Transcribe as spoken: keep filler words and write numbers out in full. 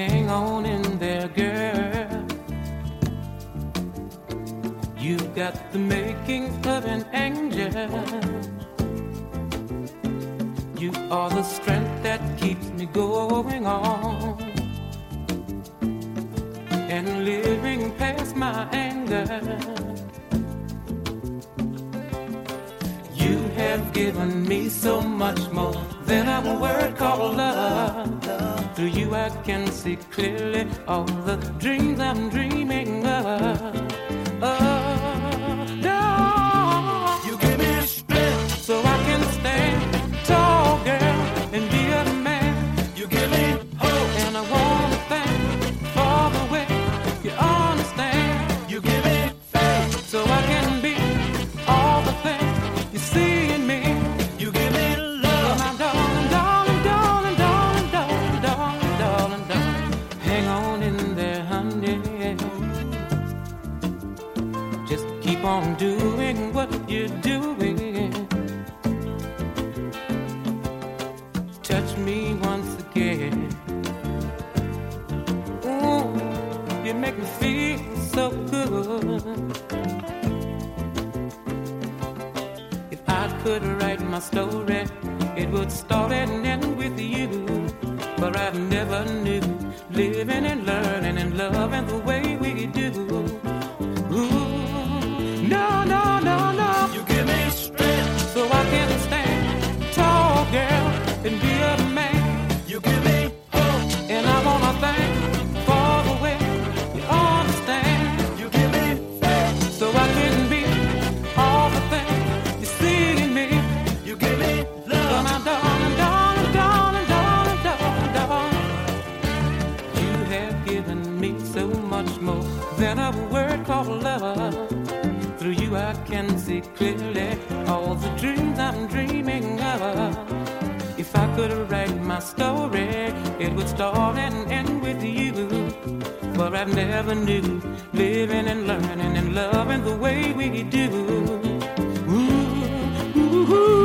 Hang on in there, girl. You've got the makings of an angel. You are the strength that keeps me going on and living past my anger. You have given me so much more than a word called love. Through you I can see clearly all the dreams I'm dreaming of. Oh, no. You give me strength so I can stand tall, girl, and be a man. You give me hope, and I want to thank for the way you understand. You give me faith so I can be all the things you see in me. You give me love, my darling, darling, darling, darling, darling, darling, darling, darling. Hang on in there, honey. Just keep on doing what you're doing. Touch me once again. Ooh, you make me feel so good. If I could write my story, it would start and end with you. But I've never knew living and learning and loving the way we do. Ooh, no, no, no, no. You give me strength so I can stand tall, girl, and be a man. You give me hope, and I wanna thank for the way you understand. You give me faith so I can be all the things you see in me. You give me love, my darling, darling, darling, darling, darling, darling. You have given me so much more than a word called love. Through you I can see clearly all the dreams I'm dreaming of. If I could write my story, it would start and end with you. For I've never knew living and learning and loving the way we do. Ooh, ooh, ooh.